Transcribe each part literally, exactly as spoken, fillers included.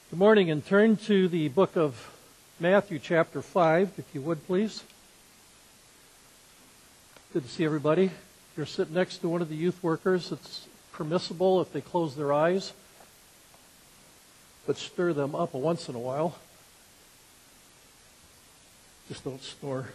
Good morning, and turn to the book of Matthew chapter five, if you would, please. Good to see everybody. If you're sitting next to one of the youth workers, it's permissible if they close their eyes, but stir them up once in a while. Just don't snore.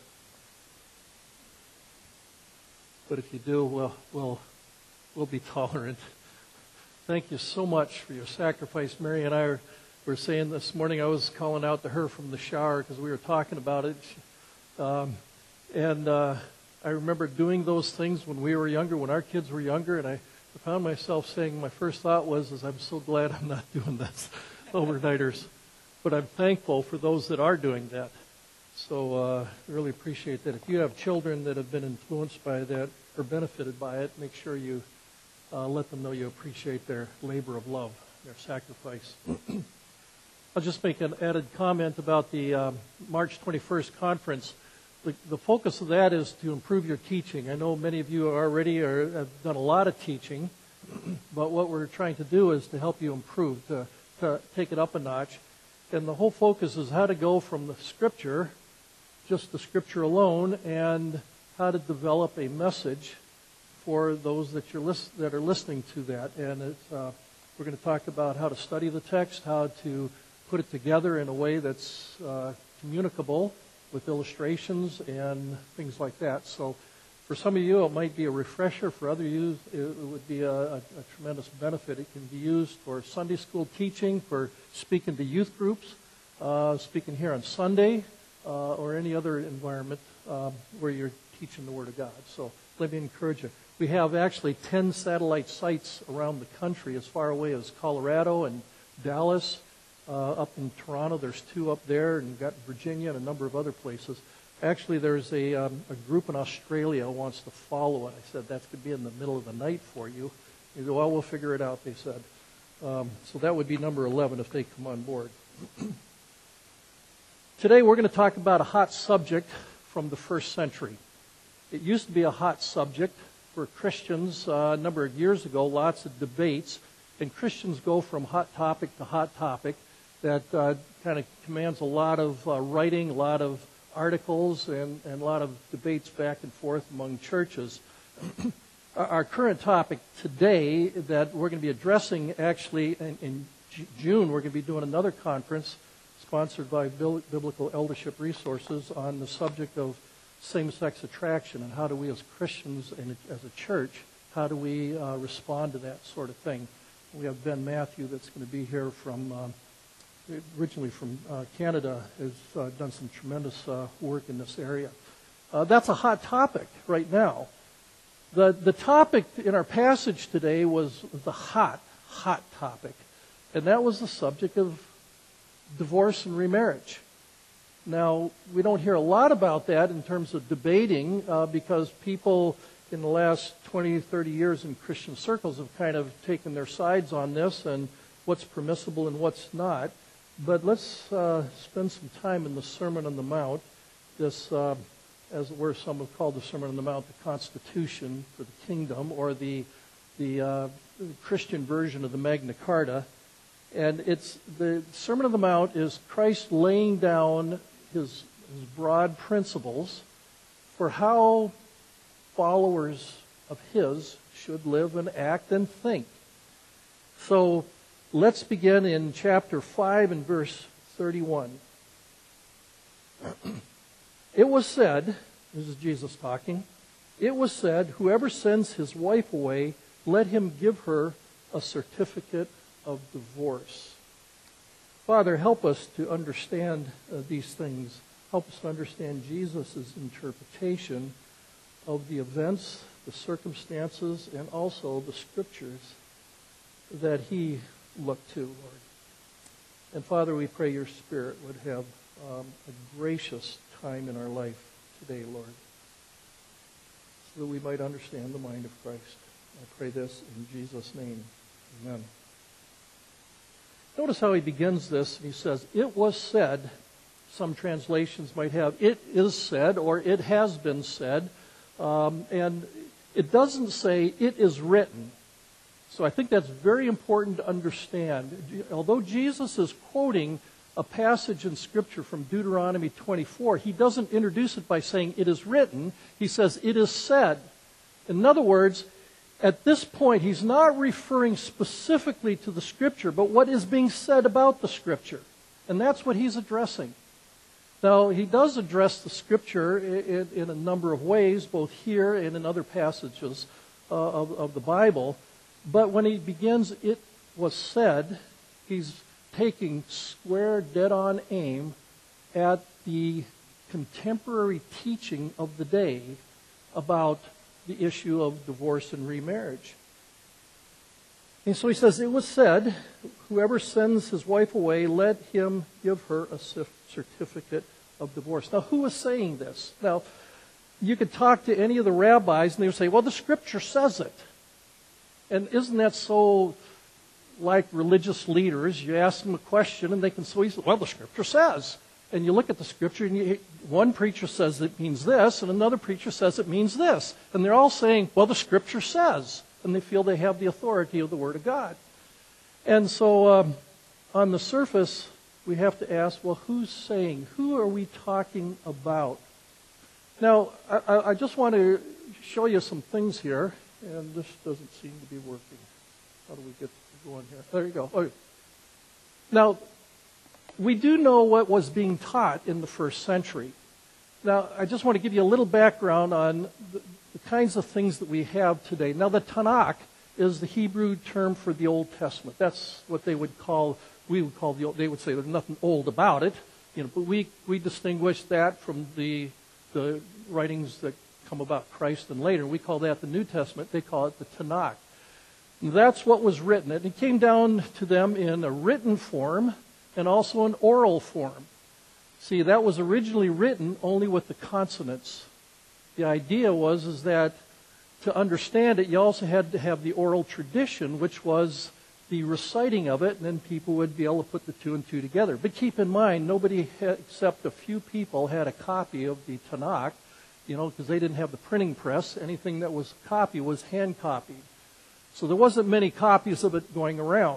But if you do, we'll, we'll, we'll be tolerant. Thank you so much for your sacrifice. Mary and I are We were saying this morning, I was calling out to her from the shower because we were talking about it. Um, and uh, I remember doing those things when we were younger, when our kids were younger, and I found myself saying, my first thought was, is I'm so glad I'm not doing this, overnighters. But I'm thankful for those that are doing that. So uh, I really appreciate that. If you have children that have been influenced by that or benefited by it, make sure you uh, let them know you appreciate their labor of love, their sacrifice. I'll just make an added comment about the um, March twenty-first conference. The, the focus of that is to improve your teaching. I know many of you already are, have done a lot of teaching, but what we're trying to do is to help you improve, to, to take it up a notch. And the whole focus is how to go from the Scripture, just the Scripture alone, and how to develop a message for those that you're list, that are listening to that. And it's, uh, we're going to talk about how to study the text, how to put it together in a way that's uh, communicable with illustrations and things like that. So for some of you, it might be a refresher. For other you, it would be a, a, a tremendous benefit. It can be used for Sunday school teaching, for speaking to youth groups, uh, speaking here on Sunday, uh, or any other environment um, where you're teaching the Word of God. So let me encourage you. We have actually ten satellite sites around the country, as far away as Colorado and Dallas. Uh, up in Toronto, there's two up there, and you've got Virginia and a number of other places. Actually, there's a, um, a group in Australia who wants to follow it. I said, that's going to be in the middle of the night for you. They go, well, we'll figure it out, they said. Um, so that would be number eleven if they come on board. Today, we're going to talk about a hot subject from the first century. It used to be a hot subject for Christians uh, a number of years ago, lots of debates, and Christians go from hot topic to hot topic. That uh, kind of commands a lot of uh, writing, a lot of articles, and, and a lot of debates back and forth among churches. Our current topic today that we're going to be addressing, actually in, in June, we're going to be doing another conference sponsored by Biblical Eldership Resources on the subject of same-sex attraction and how do we as Christians and as a church, how do we uh, respond to that sort of thing. We have Ben Matthew that's going to be here from... Um, originally from uh, Canada, has uh, done some tremendous uh, work in this area. Uh, that's a hot topic right now. The the topic in our passage today was the hot, hot topic, and that was the subject of divorce and remarriage. Now, we don't hear a lot about that in terms of debating uh, because people in the last twenty, thirty years in Christian circles have kind of taken their sides on this and what's permissible and what's not. But let's uh, spend some time in the Sermon on the Mount, this, uh, as it were, some have called the Sermon on the Mount the Constitution for the Kingdom, or the the uh, Christian version of the Magna Carta. And it's the Sermon on the Mount is Christ laying down his, his broad principles for how followers of his should live and act and think. So let's begin in chapter five and verse thirty-one. It was said, this is Jesus talking, it was said, whoever sends his wife away, let him give her a certificate of divorce. Father, help us to understand uh, these things. Help us to understand Jesus' interpretation of the events, the circumstances, and also the scriptures that he look to, Lord. And Father, we pray your Spirit would have um, a gracious time in our life today, Lord, so that we might understand the mind of Christ. I pray this in Jesus' name. Amen. Notice how he begins this. He says, it was said, some translations might have, it is said, or it has been said. Um, and it doesn't say, it is written. So I think that's very important to understand. Although Jesus is quoting a passage in Scripture from Deuteronomy twenty-four, he doesn't introduce it by saying it is written. He says it is said. In other words, at this point, he's not referring specifically to the Scripture, but what is being said about the Scripture. And that's what he's addressing. Now, he does address the Scripture in, in a number of ways, both here and in other passages uh, of, of the Bible. But when he begins, it was said, he's taking square, dead-on aim at the contemporary teaching of the day about the issue of divorce and remarriage. And so he says, it was said, whoever sends his wife away, let him give her a certificate of divorce. Now, who is saying this? Now, you could talk to any of the rabbis, and they would say, well, the Scripture says it. And isn't that so like religious leaders? You ask them a question, and they can so easily, well, the Scripture says. And you look at the Scripture, and you, one preacher says it means this, and another preacher says it means this. And they're all saying, well, the Scripture says. And they feel they have the authority of the Word of God. And so um, on the surface, we have to ask, well, who's saying? Who are we talking about? Now, I, I just want to show you some things here. And this doesn't seem to be working. How do we get going here? There you go. Okay. Now, we do know what was being taught in the first century. Now, I just want to give you a little background on the, the kinds of things that we have today. Now, the Tanakh is the Hebrew term for the Old Testament. That's what they would call, we would call the Old, they would say there's nothing old about it. You know, but we, we distinguish that from the, the writings that come about Christ and later. We call that the New Testament. They call it the Tanakh. And that's what was written. And it came down to them in a written form and also an oral form. See, that was originally written only with the consonants. The idea was is that to understand it, you also had to have the oral tradition, which was the reciting of it, and then people would be able to put the two and two together. But keep in mind, nobody had, except a few people had a copy of the Tanakh, you know, because they didn't have the printing press. Anything that was a copy was hand copied. So there wasn't many copies of it going around.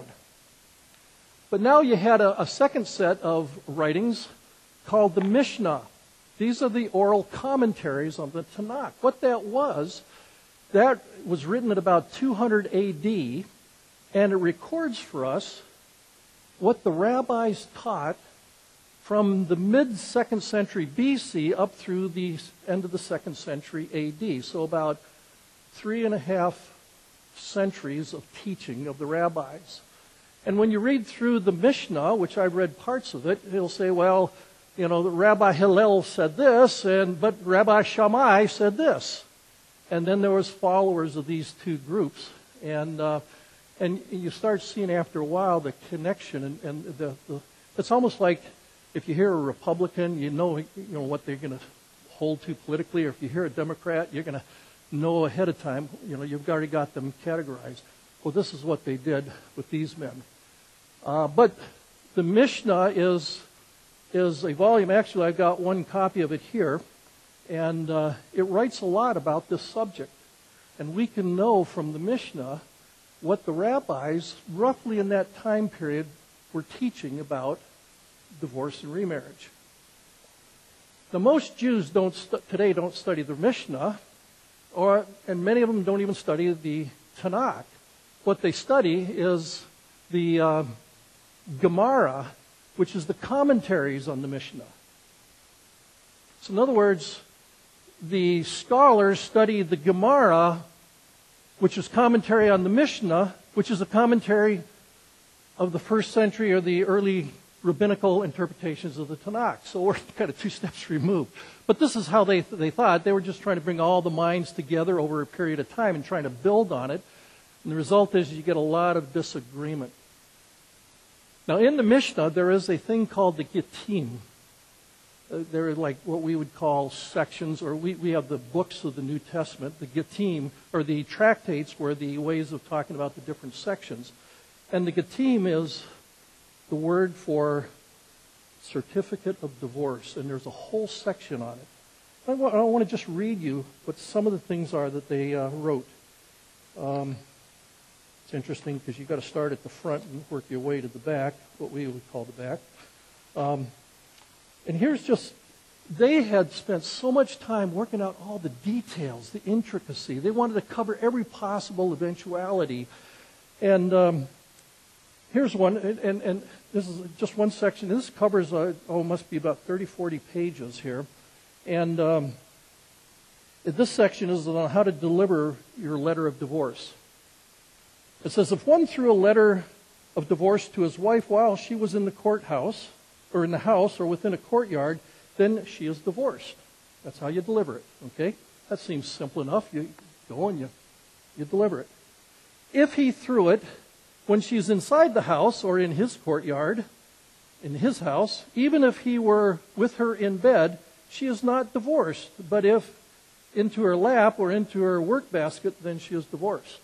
But now you had a, a second set of writings called the Mishnah. These are the oral commentaries on the Tanakh. What that was, that was written at about two hundred A D, and it records for us what the rabbis taught from the mid-second century B C up through the end of the second century A D. So about three and a half centuries of teaching of the rabbis. And when you read through the Mishnah, which I've read parts of it, it'll say, well, you know, Rabbi Hillel said this, and but Rabbi Shammai said this. And then there was followers of these two groups. And uh, and you start seeing after a while the connection. And, and the, the it's almost like if you hear a Republican, you know, you know what they're going to hold to politically. Or if you hear a Democrat, you're going to know ahead of time. You know, you've already got them categorized. Well, this is what they did with these men. Uh, but the Mishnah is is a volume. Actually, I've got one copy of it here. And uh, it writes a lot about this subject. And we can know from the Mishnah what the rabbis, roughly in that time period, were teaching about divorce and remarriage. Now, most Jews don't stu- today don't study the Mishnah, or and many of them don't even study the Tanakh. What they study is the uh, Gemara, which is the commentaries on the Mishnah. So in other words, the scholars study the Gemara, which is commentary on the Mishnah, which is a commentary of the first century or the early rabbinical interpretations of the Tanakh. So we're kind of two steps removed. But this is how they they thought. They were just trying to bring all the minds together over a period of time and trying to build on it. And the result is you get a lot of disagreement. Now, in the Mishnah, there is a thing called the Gittim. Uh, there are like what we would call sections, or we, we have the books of the New Testament, the Gittim, or the tractates were the ways of talking about the different sections. And the Gittim is the word for certificate of divorce, and there's a whole section on it. I want, I want to just read you what some of the things are that they uh, wrote. Um, It's interesting because you've got to start at the front and work your way to the back, what we would call the back. Um, and here's just, they had spent so much time working out all the details, the intricacy. They wanted to cover every possible eventuality. And um, here's one, and, and, and this is just one section. This covers, uh, oh, must be about thirty, forty pages here. And um, this section is on how to deliver your letter of divorce. It says, if one threw a letter of divorce to his wife while she was in the courthouse, or in the house, or within a courtyard, then she is divorced. That's how you deliver it, okay? That seems simple enough. You go and you, you deliver it. If he threw it when she's inside the house or in his courtyard, in his house, even if he were with her in bed, she is not divorced. But if into her lap or into her work basket, then she is divorced.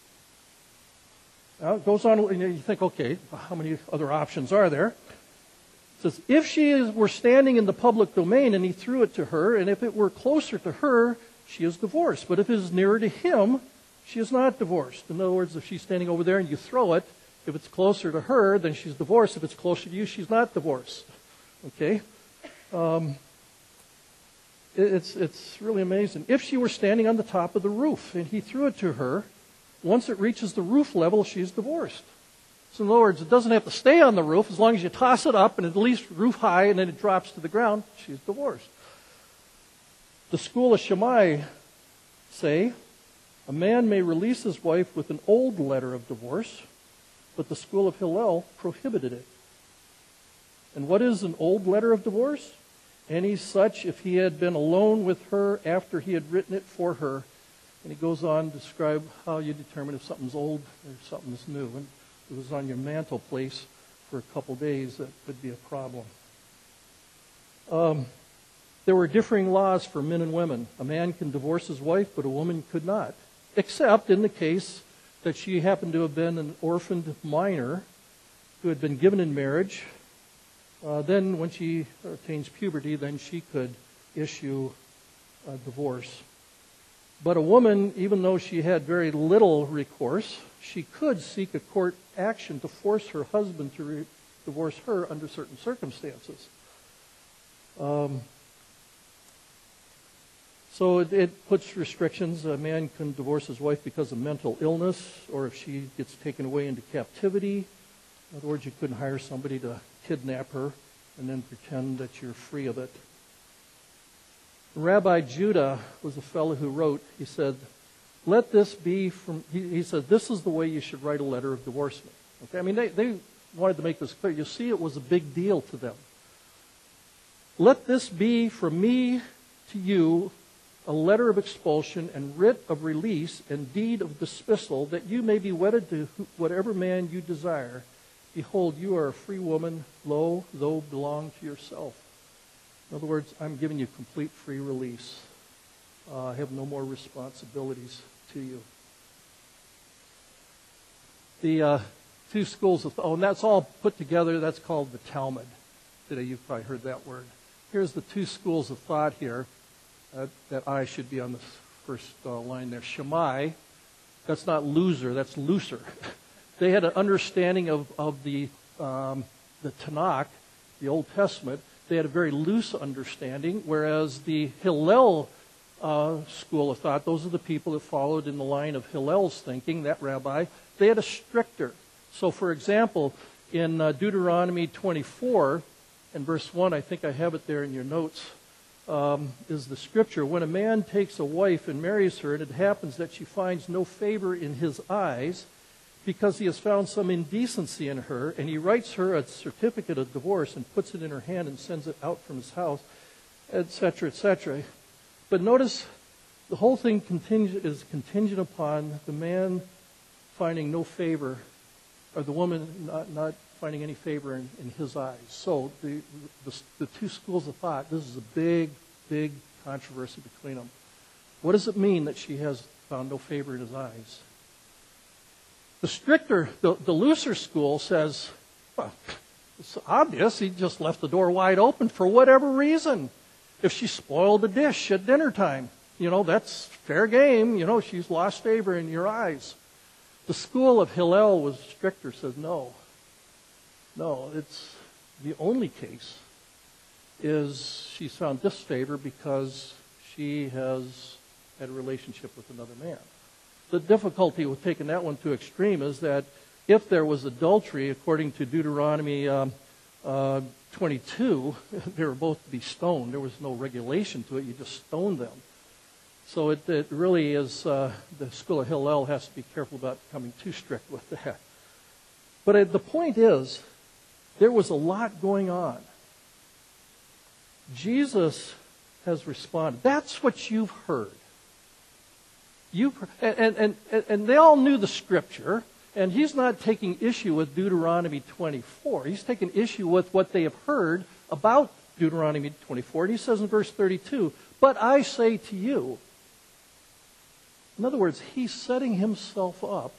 Now it goes on, and you think, okay, how many other options are there? It says, if she is, were standing in the public domain and he threw it to her, and if it were closer to her, she is divorced. But if it is nearer to him, she is not divorced. In other words, if she's standing over there and you throw it, if it's closer to her, then she's divorced. If it's closer to you, she's not divorced. Okay? Um, it, it's, it's really amazing. If she were standing on the top of the roof and he threw it to her, once it reaches the roof level, she's divorced. So in other words, it doesn't have to stay on the roof. As long as you toss it up and at least roof high and then it drops to the ground, she's divorced. The school of Shammai say, a man may release his wife with an old letter of divorce, but the school of Hillel prohibited it. And what is an old letter of divorce? Any such if he had been alone with her after he had written it for her. And he goes on to describe how you determine if something's old or something's new. And if it was on your mantelpiece for a couple days, that would be a problem. Um, there were differing laws for men and women. A man can divorce his wife, but a woman could not. Except in the case that she happened to have been an orphaned minor who had been given in marriage. Uh, then when she attains puberty, then she could issue a divorce. But a woman, even though she had very little recourse, she could seek a court action to force her husband to re- divorce her under certain circumstances. Um, so it, it puts restrictions. A man can divorce his wife because of mental illness, or if she gets taken away into captivity. In other words, you couldn't hire somebody to kidnap her and then pretend that you're free of it. Rabbi Judah was a fellow who wrote, he said, let this be from, he, he said, this is the way you should write a letter of divorcement. Okay, I mean, they, they wanted to make this clear. You see, it was a big deal to them. Let this be from me to you a letter of expulsion and writ of release and deed of dismissal, that you may be wedded to whatever man you desire. Behold, you are a free woman, lo, though belong to yourself. In other words, I'm giving you complete free release. Uh, I have no more responsibilities to you. The uh, two schools of, oh, and that's all put together. That's called the Talmud. Today you've probably heard that word. Here's the two schools of thought here. Uh, that I should be on the first uh, line there. Shammai, that's not loser, that's looser. They had an understanding of, of the, um, the Tanakh, the Old Testament. They had a very loose understanding, whereas the Hillel uh, school of thought, those are the people that followed in the line of Hillel's thinking, that rabbi, they had a stricter. So, for example, in uh, Deuteronomy twenty-four, and verse one, I think I have it there in your notes, um, is the scripture. When a man takes a wife and marries her, and it happens that she finds no favor in his eyes, because he has found some indecency in her, and he writes her a certificate of divorce and puts it in her hand and sends it out from his house, et cetera, et cetera. But notice the whole thing contingent, is contingent upon the man finding no favor, or the woman not, not finding any favor in, in his eyes. So the, the, the two schools of thought, this is a big, big controversy between them. What does it mean that she has found no favor in his eyes? The stricter, the, the looser school says, well, it's obvious. He just left the door wide open for whatever reason. If she spoiled a dish at dinner time, you know, that's fair game. You know, she's lost favor in your eyes. The school of Hillel was stricter, says no. No, it's the only case is she's found disfavor because she has had a relationship with another man. The difficulty with taking that one to extreme is that if there was adultery, according to Deuteronomy um, uh, twenty-two, they were both to be stoned. There was no regulation to it. You just stoned them. So it, it really is, uh, the school of Hillel has to be careful about becoming too strict with that. But uh, the point is, there was a lot going on. Jesus has responded. That's what you've heard. You've heard, and, and, and, and they all knew the scripture, and he's not taking issue with Deuteronomy twenty-four. He's taking issue with what they have heard about Deuteronomy twenty-four. And he says in verse thirty-two, "But I say to you," in other words, he's setting himself up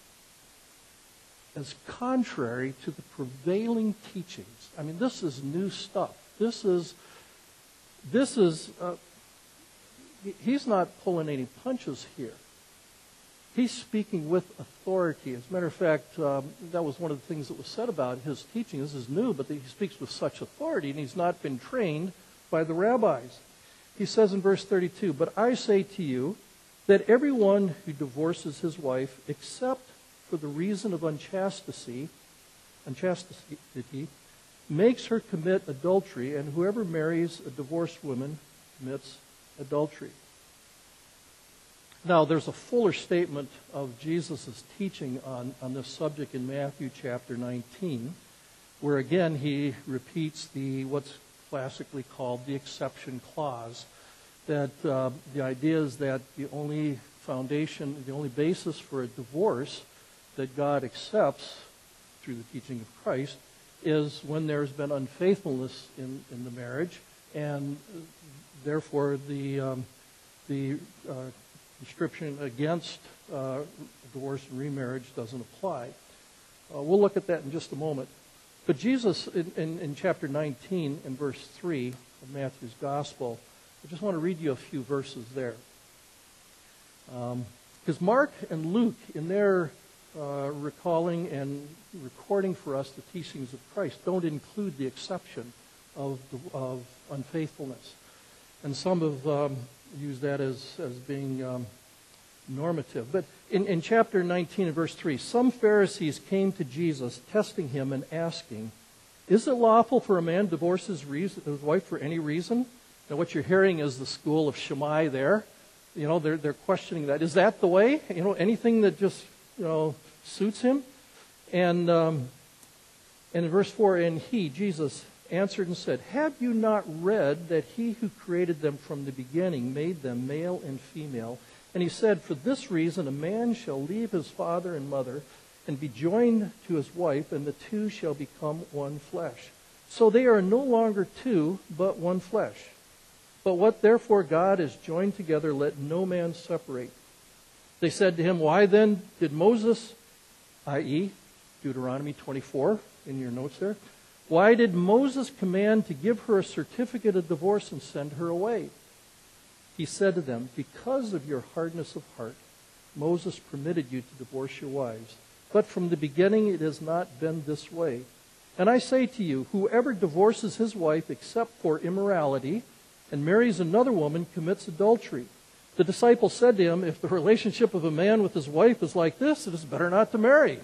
as contrary to the prevailing teachings. I mean, this is new stuff. This is, this is, uh, he's not pulling any punches here. He's speaking with authority. As a matter of fact, um, that was one of the things that was said about his teaching. This is new, but he speaks with such authority, and he's not been trained by the rabbis. He says in verse thirty-two, "But I say to you that everyone who divorces his wife, except for the reason of unchastity, unchastity, makes her commit adultery, and whoever marries a divorced woman commits adultery." Now, there's a fuller statement of Jesus' teaching on, on this subject in Matthew chapter nineteen, where again he repeats the what's classically called the exception clause, that uh, the idea is that the only foundation, the only basis for a divorce that God accepts through the teaching of Christ is when there's been unfaithfulness in, in the marriage, and therefore the um, the uh, restriction against uh, divorce and remarriage doesn't apply. Uh, we'll look at that in just a moment. But Jesus, in, in, in chapter nineteen, in verse three of Matthew's Gospel, I just want to read you a few verses there. Because um, Mark and Luke, in their uh, recalling and recording for us the teachings of Christ, don't include the exception of, of unfaithfulness. And some have um, used that as, as being um, normative. But in, in chapter nineteen and verse three, "Some Pharisees came to Jesus, testing him and asking, 'Is it lawful for a man to divorce his, reason, his wife for any reason?'" Now what you're hearing is the school of Shammai there. You know, they're, they're questioning that. Is that the way? You know, anything that just, you know, suits him? And, um, and in verse four, "And he," Jesus, "answered and said, 'Have you not read that he who created them from the beginning made them male and female? And he said, for this reason a man shall leave his father and mother and be joined to his wife, and the two shall become one flesh. So they are no longer two, but one flesh. But what therefore God has joined together, let no man separate.' They said to him, 'Why then did Moses,'" that is, Deuteronomy twenty-four, in your notes there, "'why did Moses command to give her a certificate of divorce and send her away?' He said to them, 'Because of your hardness of heart, Moses permitted you to divorce your wives. But from the beginning it has not been this way. And I say to you, whoever divorces his wife except for immorality and marries another woman commits adultery.' The disciples said to him, 'If the relationship of a man with his wife is like this, it is better not to marry.'"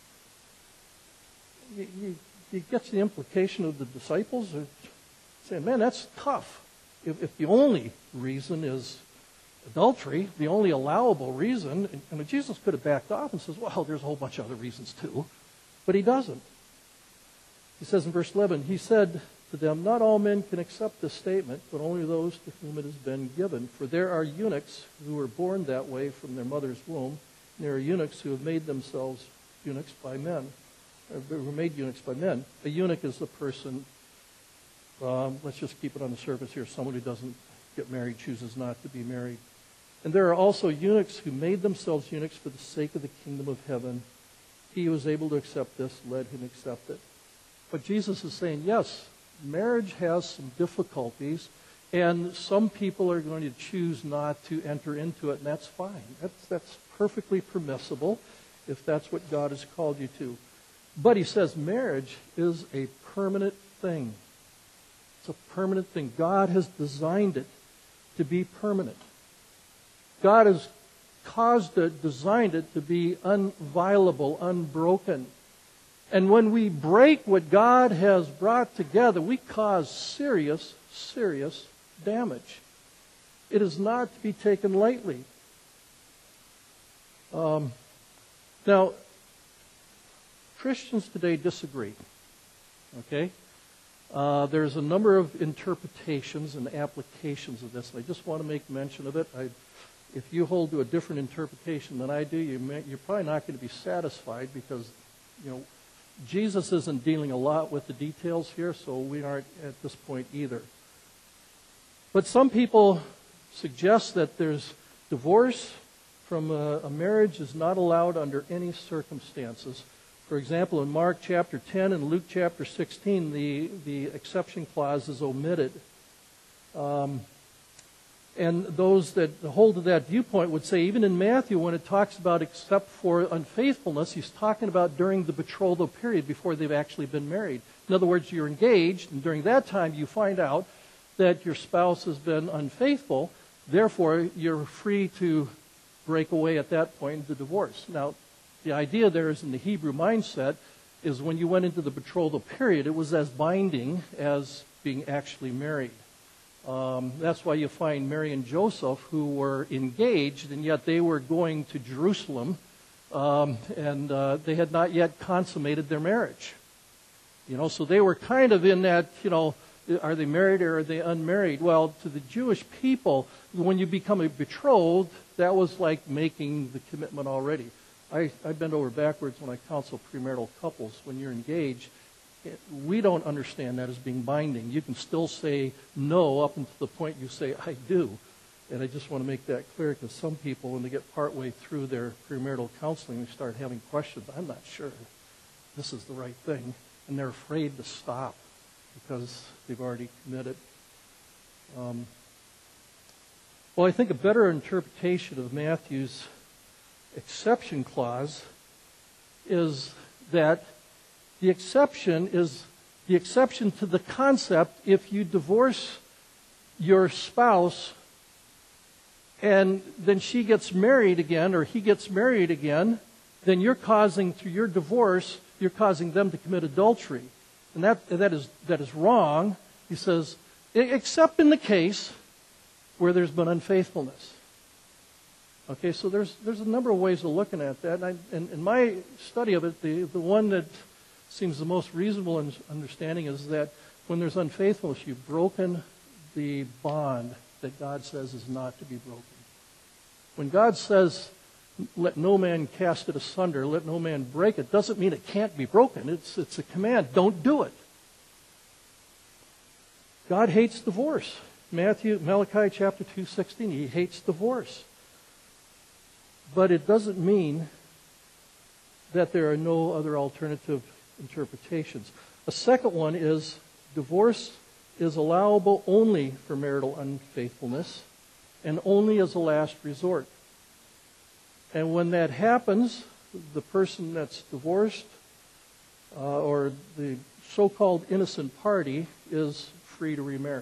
You, you, you get the implication of the disciples are saying, man, that's tough. If, if the only reason is adultery, the only allowable reason, and, and Jesus could have backed off and says, well, there's a whole bunch of other reasons too. But he doesn't. He says in verse eleven, he said to them, "Not all men can accept this statement, but only those to whom it has been given. For there are eunuchs who were born that way from their mother's womb, and there are eunuchs who have made themselves eunuchs by men, or who were made eunuchs by men." A eunuch is the person, um, let's just keep it on the surface here, someone who doesn't get married, chooses not to be married. "And there are also eunuchs who made themselves eunuchs for the sake of the kingdom of heaven. He who is able to accept this, let him accept it." But Jesus is saying, yes, marriage has some difficulties, and some people are going to choose not to enter into it, and that's fine. That's, that's perfectly permissible. if that's what God has called you to. But he says marriage is a permanent thing. It's a permanent thing. God has designed it to be permanent. God has caused it, designed it to be unviolable, unbroken. And when we break what God has brought together, we cause serious, serious damage. It is not to be taken lightly. Um, now, Christians today disagree. Okay? Uh, there's a number of interpretations and applications of this. I just want to make mention of it. I, if you hold to a different interpretation than I do, you may, you're probably not going to be satisfied because, you know, Jesus isn't dealing a lot with the details here, so we aren't at this point either. But some people suggest that there's divorce from a, a marriage is not allowed under any circumstances. For example, in Mark chapter ten and Luke chapter sixteen, the, the exception clause is omitted. Um, and those that hold to that viewpoint would say, even in Matthew, when it talks about except for unfaithfulness, he's talking about during the betrothal period before they've actually been married. In other words, you're engaged, and during that time you find out that your spouse has been unfaithful. Therefore, you're free to break away at that point into divorce. Now, the idea there is in the Hebrew mindset is when you went into the betrothal period, it was as binding as being actually married. Um, that's why you find Mary and Joseph, who were engaged, and yet they were going to Jerusalem, um, and uh, they had not yet consummated their marriage. You know, so they were kind of in that, you know, are they married or are they unmarried? Well, to the Jewish people, when you become a betrothed, that was like making the commitment already. I, I bend over backwards when I counsel premarital couples. When you're engaged, it, we don't understand that as being binding. You can still say no up until the point you say, I do. And I just want to make that clear because some people, when they get partway through their premarital counseling, they start having questions. I'm not sure this is the right thing. And they're afraid to stop because they've already committed. Um, well, I think a better interpretation of Matthew's exception clause is that the exception is the exception to the concept if you divorce your spouse and then she gets married again or he gets married again, then you're causing, through your divorce, you're causing them to commit adultery. And that that is that is wrong. He says, except in the case where there's been unfaithfulness. Okay, so there's there's a number of ways of looking at that. And, I, and in my study of it, the, the one that seems the most reasonable in understanding is that when there's unfaithfulness, you've broken the bond that God says is not to be broken. When God says, let no man cast it asunder, let no man break it, doesn't mean it can't be broken. It's, it's a command. Don't do it. God hates divorce. Matthew, Malachi chapter two sixteen, he hates divorce. But it doesn't mean that there are no other alternative interpretations. A second one is divorce is allowable only for marital unfaithfulness and only as a last resort. And when that happens, the person that's divorced uh, or the so-called innocent party is free to remarry.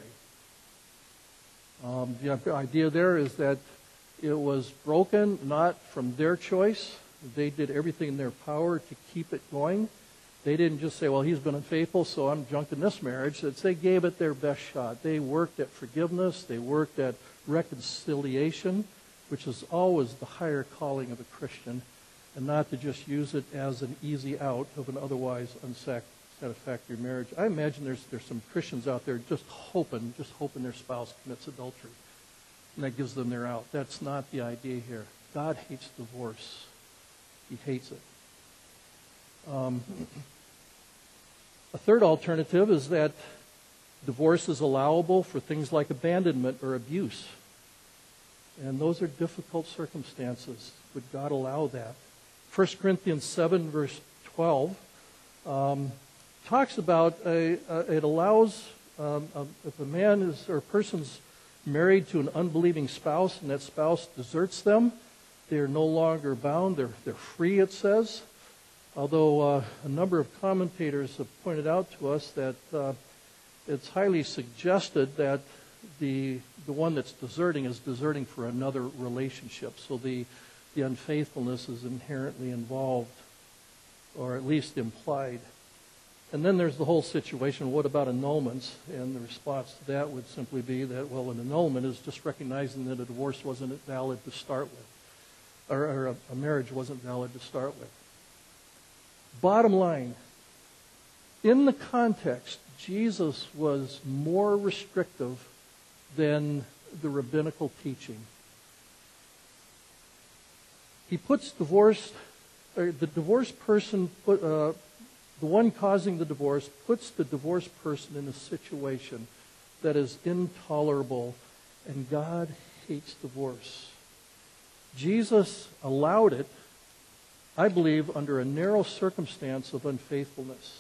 Um, the idea there is that it was broken not from their choice. They did everything in their power to keep it going. They didn't just say, well, he's been unfaithful, so I'm junking this marriage. It's they gave it their best shot. They worked at forgiveness. They worked at reconciliation, which is always the higher calling of a Christian, and not to just use it as an easy out of an otherwise unsatisfactory marriage. I imagine there's there's some Christians out there just hoping, just hoping their spouse commits adultery, and that gives them their out. That's not the idea here. God hates divorce. He hates it. Um, a third alternative is that divorce is allowable for things like abandonment or abuse. And those are difficult circumstances. Would God allow that? First Corinthians seven, verse twelve, um, talks about a, a, it allows, um, a, if a man is or a person's married to an unbelieving spouse and that spouse deserts them, They're no longer bound. They're, they're free, it says. Although uh, a number of commentators have pointed out to us that uh, it's highly suggested that the the one that's deserting is deserting for another relationship. So the, the unfaithfulness is inherently involved, or at least implied. And then there's the whole situation, what about annulments? And the response to that would simply be that, well, an annulment is just recognizing that a divorce wasn't valid to start with, or, or a, a marriage wasn't valid to start with. Bottom line, in the context, Jesus was more restrictive than the rabbinical teaching. He puts divorce, or the divorced person, put, uh, the one causing the divorce, puts the divorced person in a situation that is intolerable, and God hates divorce. Jesus allowed it, I believe, under a narrow circumstance of unfaithfulness.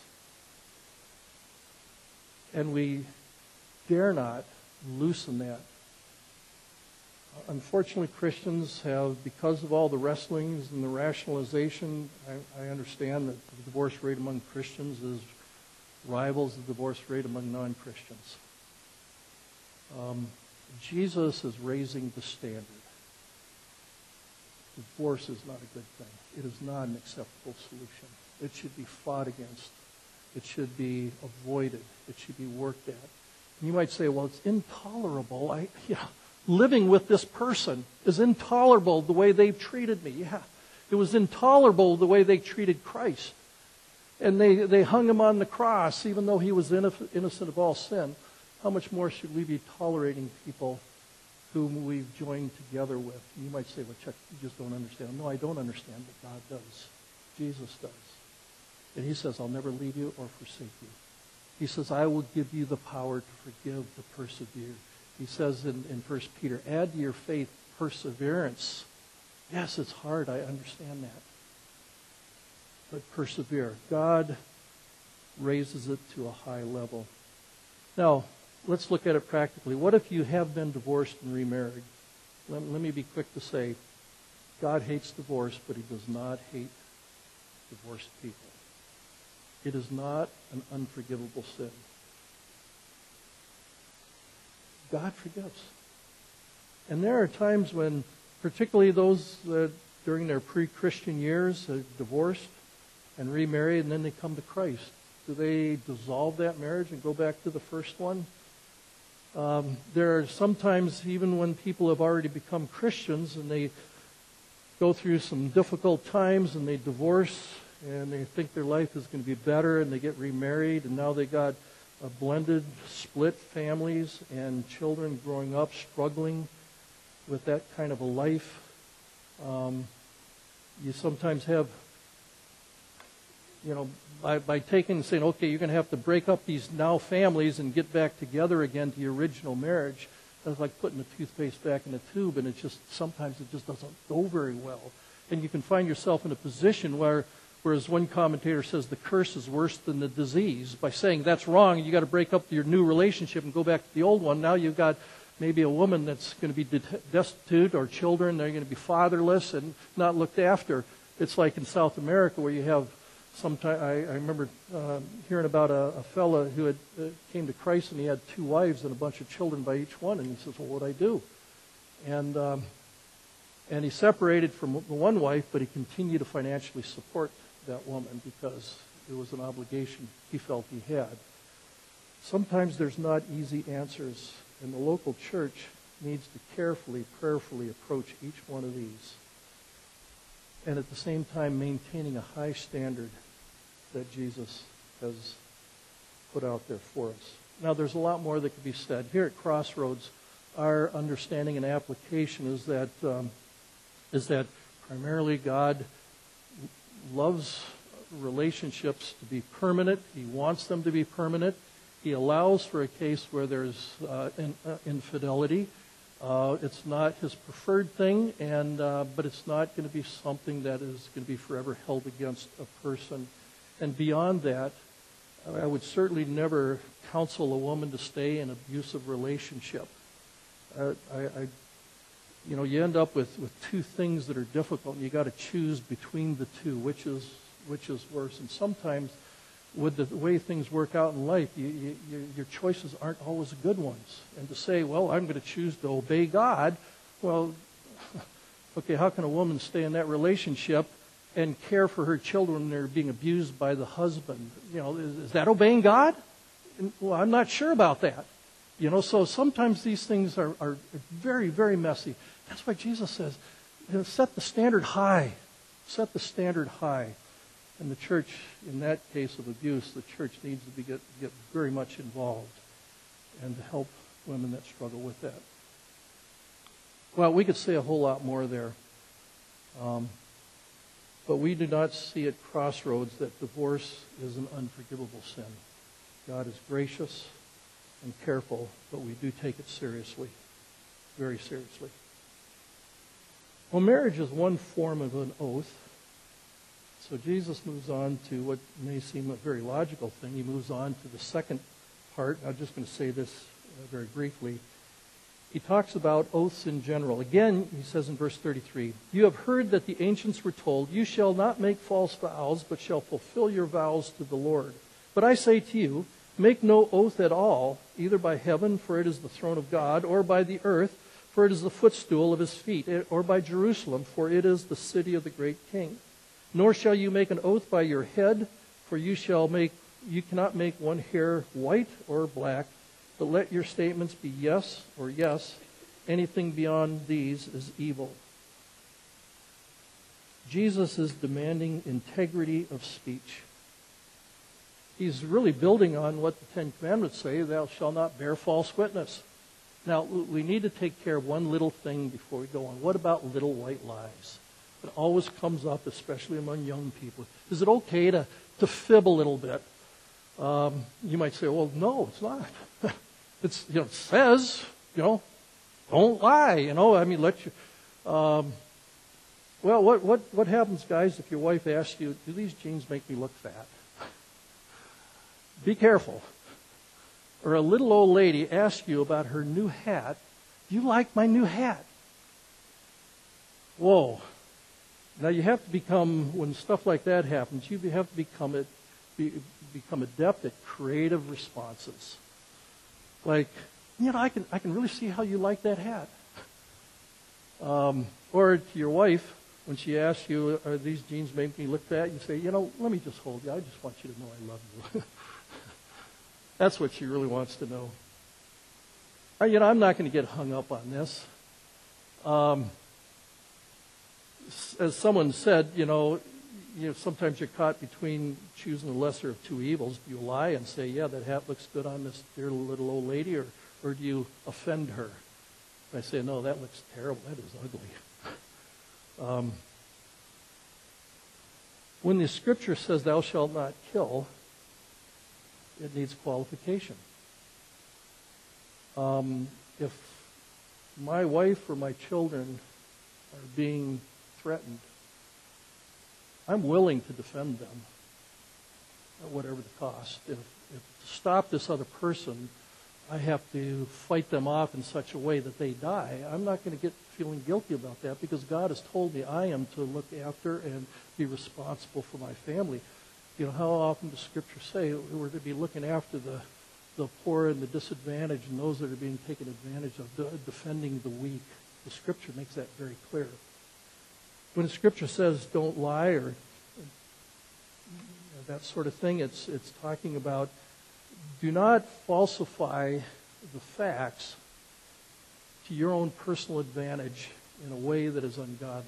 And we dare not loosen that. Unfortunately, Christians have, because of all the wrestlings and the rationalization, I, I understand that the divorce rate among Christians is rivals the divorce rate among non-Christians. Um, Jesus is raising the standard. Divorce is not a good thing. It is not an acceptable solution. It should be fought against. It should be avoided. It should be worked at. And you might say, well, it's intolerable. I, yeah, living with this person is intolerable the way they've treated me. Yeah, it was intolerable the way they treated Christ. And they, they hung him on the cross, even though he was innocent of all sin. How much more should we be tolerating people whom we've joined together with? And you might say, well, Chuck, you just don't understand. No, I don't understand, but God does. Jesus does. And he says, I'll never leave you or forsake you. He says, I will give you the power to forgive, to persevere. He says in, in First Peter, add to your faith perseverance. Yes, it's hard. I understand that. But persevere. God raises it to a high level. Now, let's look at it practically. What if you have been divorced and remarried? Let, let me be quick to say, God hates divorce, but he does not hate divorced people. It is not an unforgivable sin. God forgives. And there are times when, particularly those that during their pre-Christian years are divorced and remarried and then they come to Christ, do they dissolve that marriage and go back to the first one? Um, there are sometimes, even when people have already become Christians and they go through some difficult times and they divorce and they think their life is going to be better and they get remarried and now they got a blended, split families and children growing up struggling with that kind of a life. Um, you sometimes have, you know, by, by taking and saying, okay, you're going to have to break up these now families and get back together again to your original marriage. That's like putting the toothpaste back in the tube, and it just, sometimes it just doesn't go very well. And you can find yourself in a position where, whereas one commentator says the curse is worse than the disease, by saying that's wrong, you got to break up your new relationship and go back to the old one. Now you've got maybe a woman that's going to be destitute, or children, they're going to be fatherless and not looked after. It's like in South America where you have, sometime, I, I remember uh, hearing about a, a fella who had uh, came to Christ and he had two wives and a bunch of children by each one, and he says, well, what'd I do? And um, and he separated from the one wife, but he continued to financially support that woman because it was an obligation he felt he had. Sometimes there's not easy answers, and the local church needs to carefully, prayerfully approach each one of these, and at the same time maintaining a high standard that Jesus has put out there for us. Now, there's a lot more that could be said. Here at Crossroads, our understanding and application is that um, is that primarily God loves relationships to be permanent. He wants them to be permanent. He allows for a case where there's uh, in, uh, infidelity. Uh, it's not his preferred thing, and uh, but it's not going to be something that is going to be forever held against a person. And beyond that, I would certainly never counsel a woman to stay in an abusive relationship. Uh, I, I, you know, you end up with, with two things that are difficult, and you got to choose between the two, which is which is worse. And sometimes, with the way things work out in life, you, you, you, your choices aren't always good ones. And to say, well, I'm going to choose to obey God, well, okay, how can a woman stay in that relationship and care for her children when they're being abused by the husband? You know, is, is that obeying God? And, well, I'm not sure about that. You know, so sometimes these things are, are very, very messy. That's why Jesus says, you know, set the standard high. Set the standard high. And the church, in that case of abuse, the church needs to be get, get very much involved and to help women that struggle with that. Well, we could say a whole lot more there. Um, but we do not see at Crossroads that divorce is an unforgivable sin. God is gracious and careful, but we do take it seriously, very seriously. Well, marriage is one form of an oath. So Jesus moves on to what may seem a very logical thing. He moves on to the second part. I'm just going to say this uh, very briefly. He talks about oaths in general. Again, he says in verse thirty-three, "You have heard that the ancients were told, 'You shall not make false vows, but shall fulfill your vows to the Lord.' But I say to you, make no oath at all, either by heaven, for it is the throne of God, or by the earth, for it is the footstool of his feet, or by Jerusalem, for it is the city of the great King. Nor shall you make an oath by your head, for you shall make you cannot make one hair white or black, but let your statements be yes or yes. Anything beyond these is evil." Jesus is demanding integrity of speech. He's really building on what the Ten Commandments say, "Thou shalt not bear false witness." Now, we need to take care of one little thing before we go on. What about little white lies? It always comes up, especially among young people. Is it okay to, to fib a little bit? Um, you might say, well, no, it's not. It's, you know, it says, you know, don't lie, you know, I mean, let you. Um, well, what, what, what happens, guys, if your wife asks you, do these jeans make me look fat? Be careful. Or a little old lady asks you about her new hat. Do you like my new hat? Whoa. Now you have to become, when stuff like that happens, you have to become it, be, become adept at creative responses. Like, you know, I can I can really see how you like that hat. Um, or to your wife, when she asks you, "Are these jeans make me look fat?" You say, "You know, let me just hold you. I just want you to know I love you." That's what she really wants to know. Uh, you know, I'm not going to get hung up on this. Um, as someone said, you know, you know, sometimes you're caught between choosing the lesser of two evils. Do you lie and say, "Yeah, that hat looks good on this dear little old lady," or, or do you offend her? I say, "No, that looks terrible. That is ugly." um, when the Scripture says, "Thou shalt not kill," it needs qualification. Um, if my wife or my children are being threatened, I'm willing to defend them at whatever the cost. If, if to stop this other person, I have to fight them off in such a way that they die, I'm not going to get feeling guilty about that, because God has told me I am to look after and be responsible for my family. You know, how often does Scripture say we're to be looking after the, the poor and the disadvantaged and those that are being taken advantage of, de- defending the weak? The Scripture makes that very clear. When the Scripture says don't lie or you know, that sort of thing, it's it's talking about do not falsify the facts to your own personal advantage in a way that is ungodly.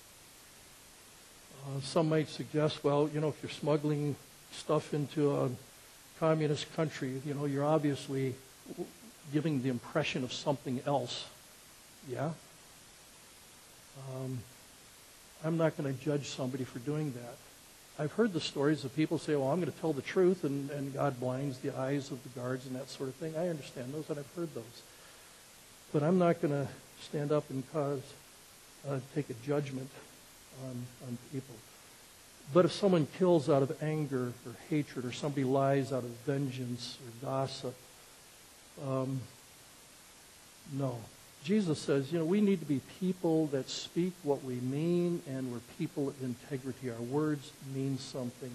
Uh, some might suggest, well, you know, if you're smuggling stuff into a communist country, you know, you're obviously giving the impression of something else. Yeah? Um, I'm not going to judge somebody for doing that. I've heard the stories of people say, well, I'm going to tell the truth, and, and God blinds the eyes of the guards and that sort of thing. I understand those, and I've heard those. But I'm not going to stand up and cause, uh, take a judgment on, on people. But if someone kills out of anger or hatred, or somebody lies out of vengeance or gossip, um, no. Jesus says, you know, we need to be people that speak what we mean, and we're people of integrity. Our words mean something.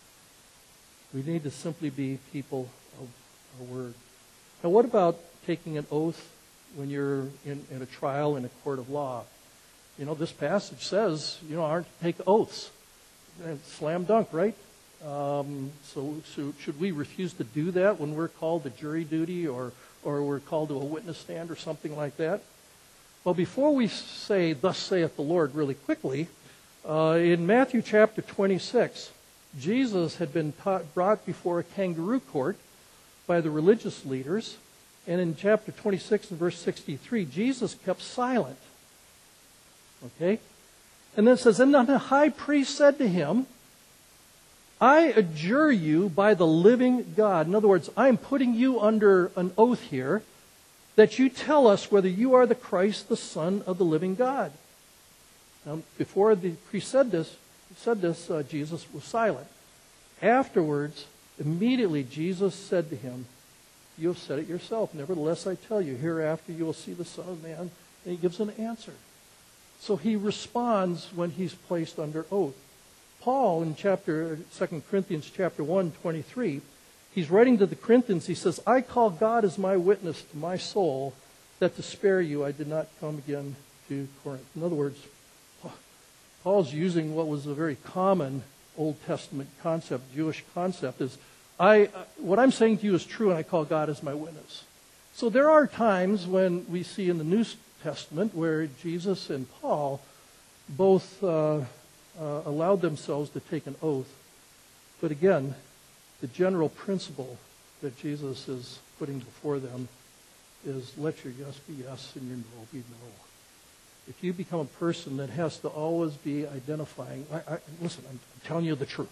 We need to simply be people of our word. Now, what about taking an oath when you're in, in a trial in a court of law? You know, this passage says, you know, aren't to take oaths. Slam dunk, right? Um, so, so should we refuse to do that when we're called to jury duty or, or we're called to a witness stand or something like that? Well, before we say, thus saith the Lord, really quickly, uh, in Matthew chapter twenty-six, Jesus had been taught, brought before a kangaroo court by the religious leaders. And in chapter twenty-six and verse sixty-three, Jesus kept silent. Okay? And then it says, and then the high priest said to him, I adjure you by the living God. In other words, I'm putting you under an oath here that you tell us whether you are the Christ, the Son of the living God. Now, before the priest said this, said this, uh, Jesus was silent. Afterwards, immediately Jesus said to him, you have said it yourself. Nevertheless, I tell you, hereafter you will see the Son of Man. And he gives an answer. So he responds when he's placed under oath. Paul, in chapter Second Corinthians chapter one, twenty-three, he's writing to the Corinthians, he says, I call God as my witness to my soul that to spare you I did not come again to Corinth. In other words, Paul's using what was a very common Old Testament concept, Jewish concept, is I, what I'm saying to you is true, and I call God as my witness. So there are times when we see in the New Testament where Jesus and Paul both uh, uh, allowed themselves to take an oath. But again, the general principle that Jesus is putting before them is let your yes be yes and your no be no. If you become a person that has to always be identifying, I, I, listen, I'm telling you the truth.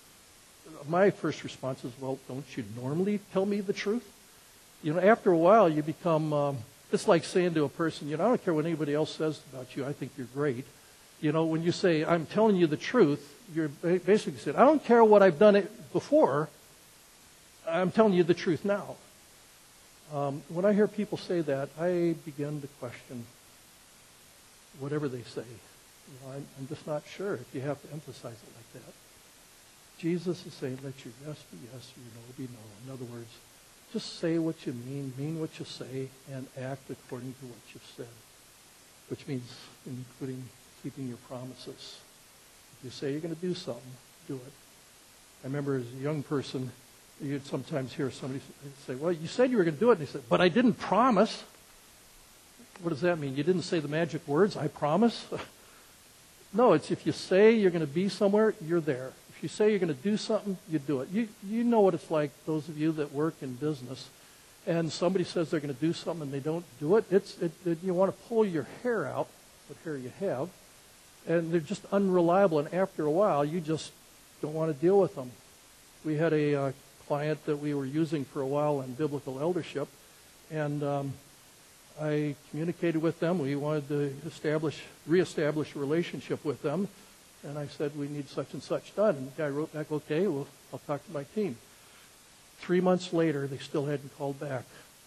My first response is, well, don't you normally tell me the truth? You know, after a while, you become, um, it's like saying to a person, you know, I don't care what anybody else says about you, I think you're great. You know, when you say, I'm telling you the truth, you're basically saying, I don't care what I've done it before, I'm telling you the truth now. Um, when I hear people say that, I begin to question whatever they say. You know, I'm, I'm just not sure if you have to emphasize it like that. Jesus is saying, let your yes be yes, your no be no. In other words, just say what you mean, mean what you say, and act according to what you've said, which means including keeping your promises. If you say you're going to do something, do it. I remember as a young person, you'd sometimes hear somebody say, well, you said you were going to do it. And they said, but I didn't promise. What does that mean? You didn't say the magic words, I promise? No, it's if you say you're going to be somewhere, you're there. If you say you're going to do something, you do it. You you know what it's like, those of you that work in business, and somebody says they're going to do something and they don't do it. It's it, it, you want to pull your hair out, what hair you have, and they're just unreliable. And after a while, you just don't want to deal with them. We had a uh, client that we were using for a while in biblical eldership, and um, I communicated with them. We wanted to establish, reestablish a relationship with them. And I said, we need such and such done. And the guy wrote back, okay, well, I'll talk to my team. Three months later, they still hadn't called back.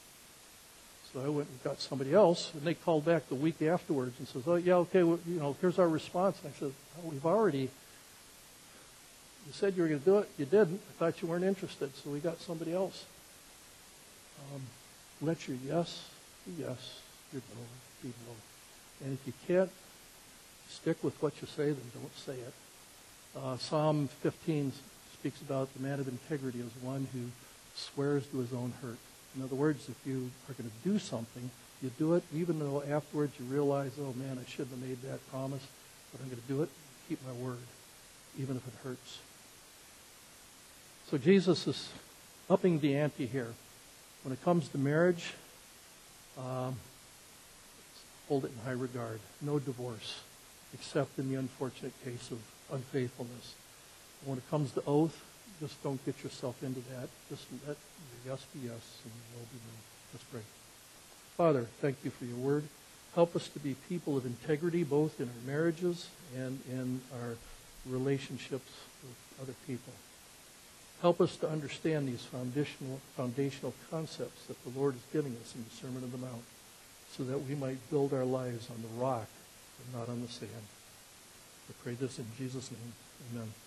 So I went and got somebody else, and they called back the week afterwards and says, oh, yeah, okay, well, you know, here's our response. And I said, oh, we've already, you said you were going to do it. You didn't. I thought you weren't interested, so we got somebody else. Um, let your yes be yes, your no be no. And if you can't stick with what you say, then don't say it. Uh, Psalm fifteen speaks about the man of integrity as one who swears to his own hurt. In other words, if you are going to do something, you do it even though afterwards you realize, oh man, I shouldn't have made that promise, but I'm going to do it, keep my word, even if it hurts. So Jesus is upping the ante here. When it comes to marriage, um, hold it in high regard. No divorce, except in the unfortunate case of unfaithfulness. When it comes to oath, just don't get yourself into that. Just let your yes be yes and your no be no. Let's pray. Father, thank you for your word. Help us to be people of integrity, both in our marriages and in our relationships with other people. Help us to understand these foundational, foundational concepts that the Lord is giving us in the Sermon on the Mount, so that we might build our lives on the rock and not on the sand. I pray this in Jesus' name. Amen.